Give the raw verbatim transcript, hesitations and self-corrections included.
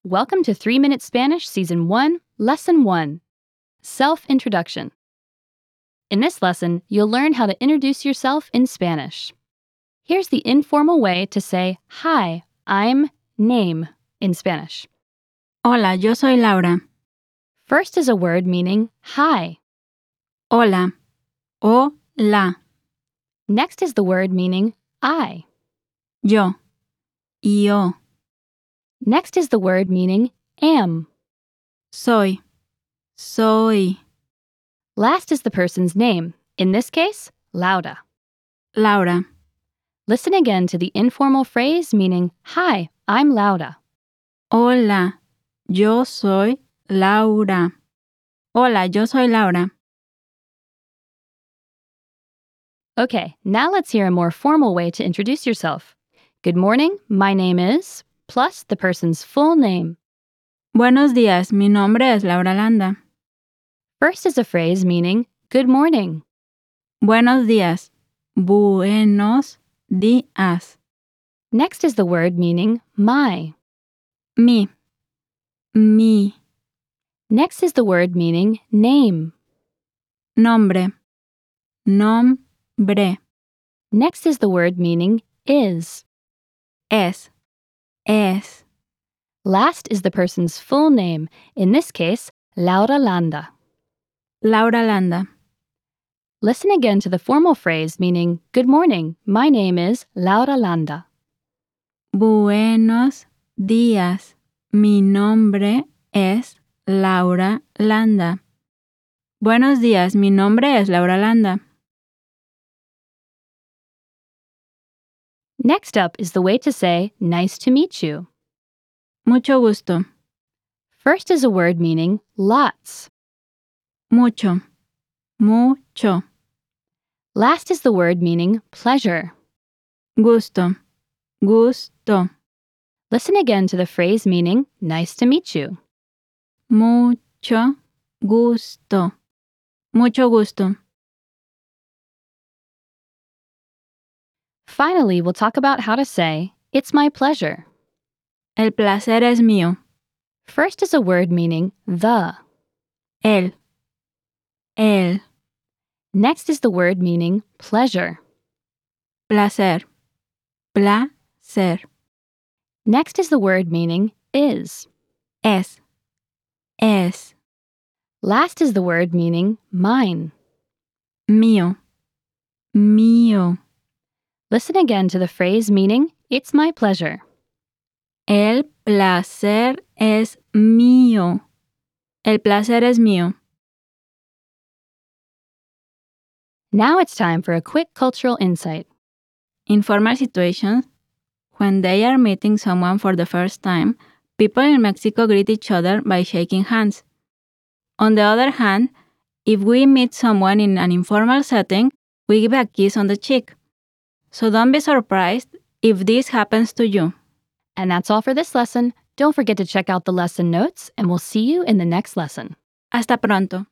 Welcome to three Minute Spanish Season one, Lesson one, Self-Introduction. In this lesson, you'll learn how to introduce yourself in Spanish. Here's the informal way to say, "Hi, I'm name" in Spanish. Hola, yo soy Laura. First is a word meaning hi. Hola. Hola. Next is the word meaning I. Yo. Yo. Next is the word meaning am. Soy. Soy. Last is the person's name, in this case, Laura. Laura. Listen again to the informal phrase meaning, "Hi, I'm Laura." Hola, yo soy Laura. Hola, yo soy Laura. Okay, now let's hear a more formal way to introduce yourself. Good morning, my name is, plus the person's full name. Buenos días, mi nombre es Laura Landa. First is a phrase meaning, good morning. Buenos días. Buenos días. Next is the word meaning my. Mi. Mi. Next is the word meaning name. Nombre. Nombre. Next is the word meaning is. Es. Es. Last is the person's full name, in this case, Laura Landa. Laura Landa. Listen again to the formal phrase meaning, good morning, my name is Laura Landa. Buenos días. Mi nombre es Laura Landa. Buenos días, mi nombre es Laura Landa. Next up is the way to say, nice to meet you. Mucho gusto. First is a word meaning lots. Mucho. Mucho. Last is the word meaning pleasure. Gusto. Gusto. Listen again to the phrase meaning nice to meet you. Mucho gusto. Mucho gusto. Finally, we'll talk about how to say, it's my pleasure. El placer es mío. First is a word meaning the. El. El. Next is the word meaning pleasure. Placer. Placer. Next is the word meaning is. Es. Es. Last is the word meaning mine. Mío. Mío. Listen again to the phrase meaning it's my pleasure. El placer es mío. El placer es mío. Now it's time for a quick cultural insight. In formal situations, when they are meeting someone for the first time, people in Mexico greet each other by shaking hands. On the other hand, if we meet someone in an informal setting, we give a kiss on the cheek. So don't be surprised if this happens to you. And that's all for this lesson. Don't forget to check out the lesson notes, and we'll see you in the next lesson. Hasta pronto.